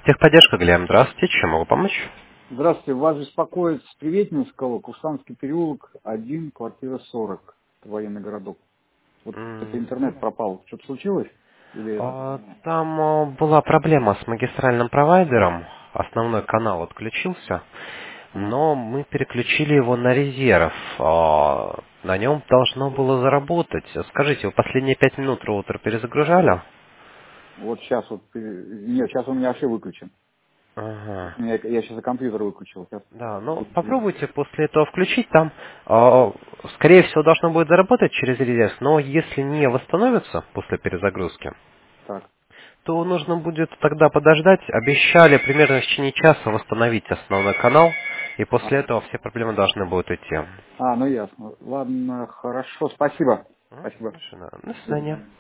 Техподдержка, Глеб. Здравствуйте. Чем могу помочь? Здравствуйте, вас беспокоит с Приветнинского, Куштанский переулок, 1, квартира 40, военный городок. Вот это М, интернет пропал. Что-то случилось? Или... Там была проблема с магистральным провайдером. Основной канал отключился, Ага. но мы переключили его на резерв. На нем должно было заработать. Скажите, вы последние 5 минут роутер перезагружали? Вот сейчас вот... Нет, сейчас у меня вообще выключен. Ага. Я сейчас за компьютер выключил. Сейчас... Да, ну попробуйте после этого включить там. Скорее всего, должно будет заработать через резерв, но если не восстановится после перезагрузки, Так. то нужно будет тогда подождать. Обещали примерно в течение часа восстановить основной канал, и после Ага. этого все проблемы должны будут идти. Ну ясно. Ладно, хорошо. Спасибо. Спасибо. Хорошо, да. До свидания.